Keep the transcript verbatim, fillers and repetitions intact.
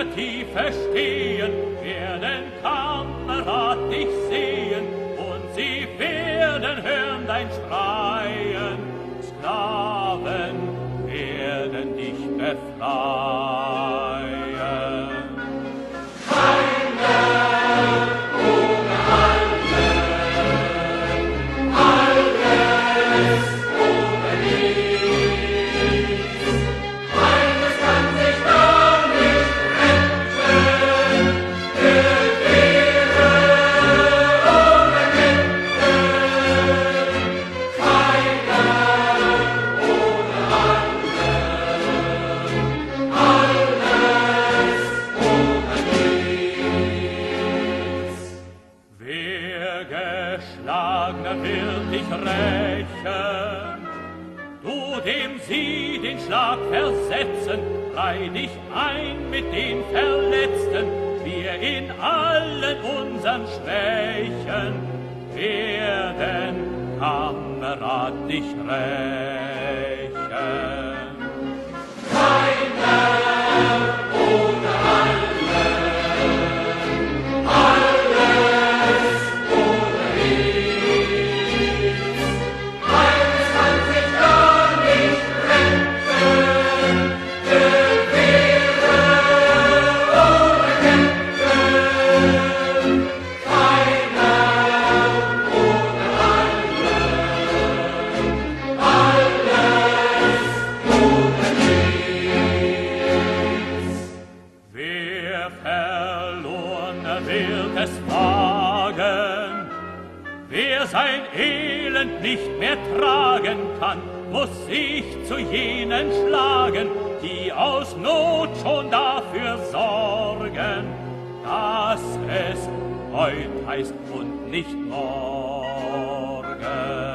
Tiefe, Tiefe stehen, werden Kamerad dich sehen, und sie werden hören dein Schreien. Sklaven werden dich befreien. Geschlagener wird dich rächen, du dem sie den Schlag versetzen, reih dich ein mit den Verletzten, wir in allen unseren Schwächen werden Kamerad dich rächen. Wird es wagen, wer sein Elend nicht mehr tragen kann, muss sich zu jenen schlagen, die aus Not schon dafür sorgen, dass es heut heißt und nicht morgen.